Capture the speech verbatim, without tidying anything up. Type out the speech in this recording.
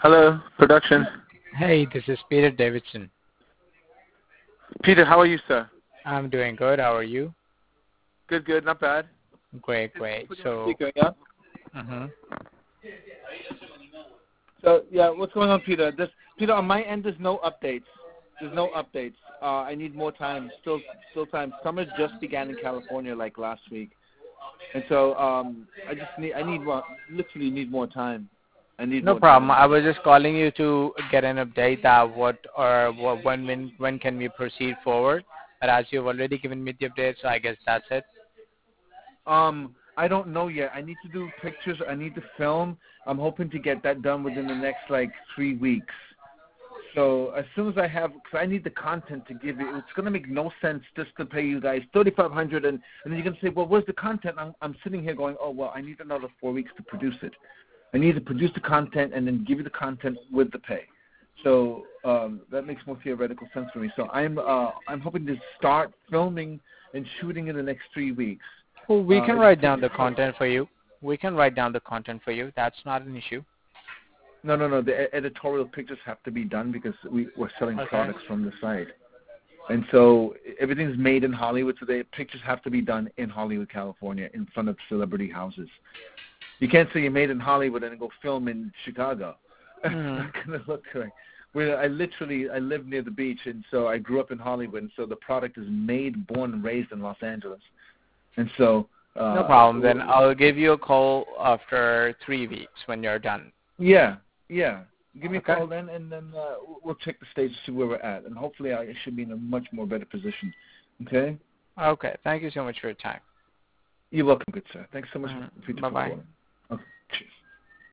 Hello, production. Hey, this is Peter Davidson. Peter, how are you, sir? I'm doing good. How are you? Good, good, not bad. Great, great. Put you on So, speaker, yeah? mhm. So, yeah, what's going on, Peter? This, Peter, on my end, there's no updates. There's no updates. Uh, I need more time. Still, still time. Summer just began in California, like last week, and so um, I just need, I need more, literally need more time. I need No more problem. time. I was just calling you to get an update that what or what, when when when can we proceed forward. But as you've already given me the update, so I guess that's it. Um, I don't know yet. I need to do pictures. I need to film. I'm hoping to get that done within the next like three weeks. So as soon as I have, because I need the content to give you, it's going to make no sense just to pay you guys thirty-five hundred dollars, and, and then you're going to say, well, where's the content? I'm, I'm sitting here going, oh, well, I need another four weeks to produce it. I need to produce the content and then give you the content with the pay. So um, that makes more theoretical sense for me. So I'm uh, I'm hoping to start filming and shooting in the next three weeks. Well, we Uh, can it just write takes down the content for you. We can write down the content for you. That's not an issue. No, no, no. The e- editorial pictures have to be done because we, we're selling Okay. products from the site. And so everything's made in Hollywood, so the pictures have to be done in Hollywood, California, in front of celebrity houses. You can't say you made in Hollywood and then go film in Chicago. That's Mhm. not going to look correct. Where I literally, I live near the beach, and so I grew up in Hollywood, and so the product is made, born, and raised in Los Angeles. And so... Uh, No problem. Then I'll give you a call after three weeks when you're done. Yeah, yeah. Give me Okay. a call then, and then uh, we'll check the stage to see where we're at, and hopefully I should be in a much more better position. Okay? Okay. Thank you so much for your time. You're welcome, good sir. Thanks so much Mhm. for your Bye bye. calling.